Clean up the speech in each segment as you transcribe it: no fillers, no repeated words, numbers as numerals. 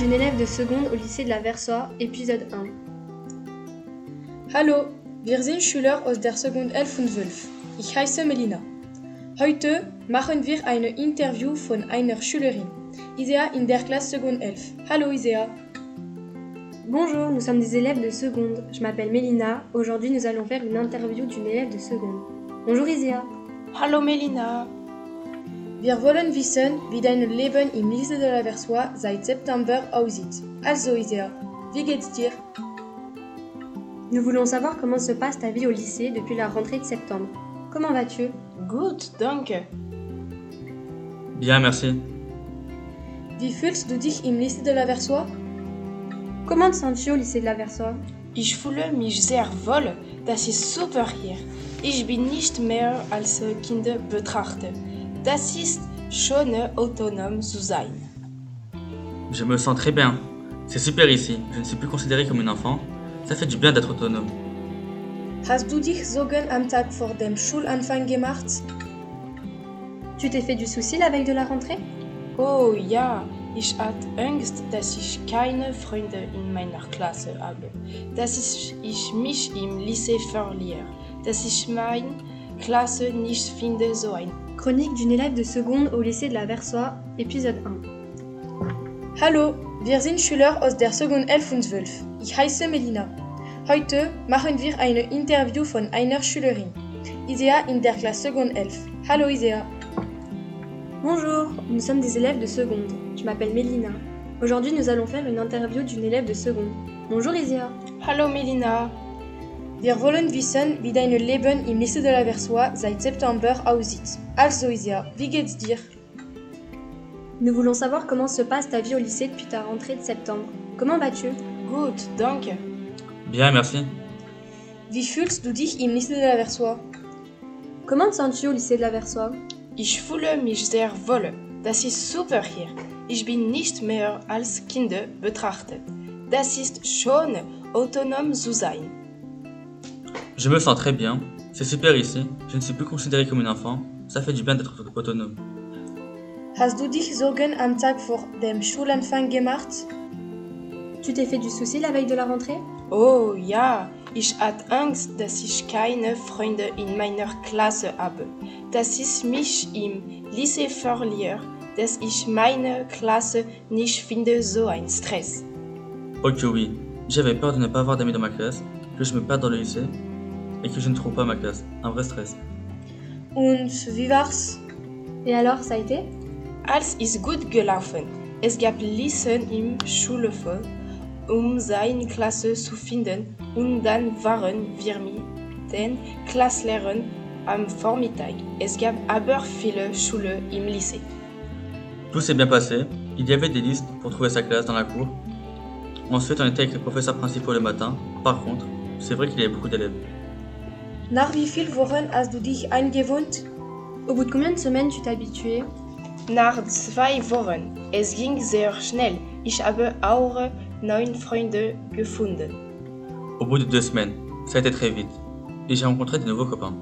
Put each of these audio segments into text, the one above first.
d'une élève de seconde au lycée de la Versoix, épisode 1. Hallo, wir sind Schüler aus der Sekunde 11 und 12. Ich heiße Melina. Heute machen wir eine Interview von einer Schülerin, Isea in der Klasse Seconde 11. Hallo Isea. Bonjour, nous sommes des élèves de seconde. Je m'appelle Melina. Aujourd'hui, nous allons faire une interview d'une élève de seconde. Bonjour Isea. Hallo Melina. Wir wollen wissen, wie dein Leben im Lycée de la Versoix seit September aussieht. Also Isea, wie geht's dir? Nous voulons savoir comment se passe ta vie au lycée depuis la rentrée de septembre. Comment vas-tu? Gut, danke. Bien, merci. Wie fühlst du dich im Lycée de la Versoix? Comment te sens-tu au lycée de la Versoix? Ich fühle mich sehr wohl. Das ist super hier. Ich bin nicht mehr als Kind betrachtet. Das ist schon autonom zu sein. Je me sens très bien. C'est super ici. Je ne suis plus considéré comme un enfant. Ça fait du bien d'être autonome. Hast du dich Sorgen am Tag vor dem Schulanfang gemacht? Tu t'es fait du souci la veille de la rentrée? Oh ja, ich hatte Angst, dass ich keine Freunde in meiner Klasse habe. Dass ich mich im Lycée verliere. Dass ich meine Klasse nicht finde, so ein. Chronique d'une élève de seconde au lycée de la Versoix, épisode 1. Hallo, wir sind Schüler aus der Sekunde 11 und 12. Ich heiße Melina. Heute machen wir eine Interview von einer Schülerin, Isea in der Klasse Seconde 11. Hallo Isea. Bonjour, nous sommes des élèves de seconde. Je m'appelle Melina. Aujourd'hui, nous allons faire une interview d'une élève de seconde. Bonjour Isea. Hallo Melina. Wir wollen wissen, wie dein Leben im Lycée de la Versoix seit September aussieht. Also Isea, wie geht's dir? Nous voulons savoir comment se passe ta vie au lycée depuis ta rentrée de septembre. Comment vas-tu? Gut, danke. Bien, merci. Wie fühlst du dich im Lycée de la Versoix? Comment te sens-tu au lycée de la Versoix? Ich fühle mich sehr wohl. Das ist super hier. Ich bin nicht mehr als Kind betrachtet. Das ist schon autonom zu sein. Je me sens très bien. C'est super ici. Je ne suis plus considéré comme un enfant. Ça fait du bien d'être autonome. Hast du dich Sorgen am Tag vor dem Schulanfang gemacht? Tu t'es fait du souci la veille de la rentrée? Oh ja, ich hatte Angst, dass ich keine Freunde in meiner Klasse habe. Dass ich mich im Lycée verliere. Dass ich meine Klasse nicht finde, so ein Stress. Ok, oui. J'avais peur de ne pas avoir d'amis dans ma classe, que je me perde dans le lycée et que je ne trouve pas ma classe. Un vrai stress. Und wie war's? Et alors, ça a été? Alles ist gut gelaufen. Es gab Listen im Schulhof, seine Klasse zu finden, und dann waren wir mit den Klasslehrern am Vormittag. Es gab aber viele Schüler im Lycée. Tout s'est bien passé. Il y avait des listes pour trouver sa classe dans la cour. Ensuite, on était avec les professeurs principaux le matin. Par contre, c'est vrai qu'il y avait beaucoup d'élèves. Nach wie viel Wochen hast du dich eingewohnt? Au bout de combien de semaines tu t'es habitué? Nach 2 Wochen. Es ging sehr schnell. Ich habe auch 9 Freunde gefunden. Au bout de 2 semaines, ça a été très vite. Et j'ai rencontré de nouveaux copains.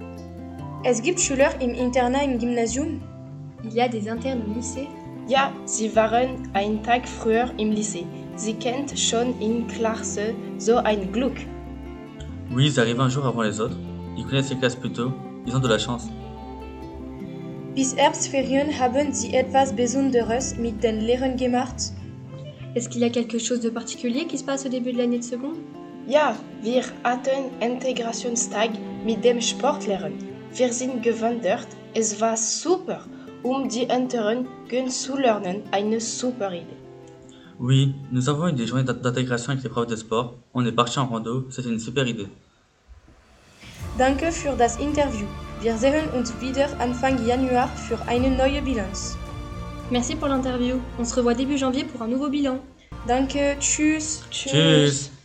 Es gibt Schüler im Internat im Gymnasium? Il y a des internes au lycée? Ja, sie waren einen Tag früher im Lycée. Sie kennt schon in Klasse so ein Glück. Oui, ils arrivent un jour avant les autres. Ils connaissent les classes plus tôt. Ils ont de la chance. Bis Herbstferien haben Sie etwas Besonderes mit den Lehrern gemacht? Est-ce qu'il y a quelque chose de particulier qui se passe au début de l'année de seconde? Ja, wir hatten Integrationstag mit dem Sportlehrer. Wir sind gewandert. Es war super. Die anderen kennenzulernen, eine super Idee. Oui, nous avons eu des journées d'intégration avec les profs de sport. On est partis en rando. C'était une super idée. Danke für das Interview. Wir sehen uns wieder Anfang Januar für eine neue Bilanz. Merci pour l'interview. On se revoit début janvier pour un nouveau bilan. Danke, tschüss. Tschüss.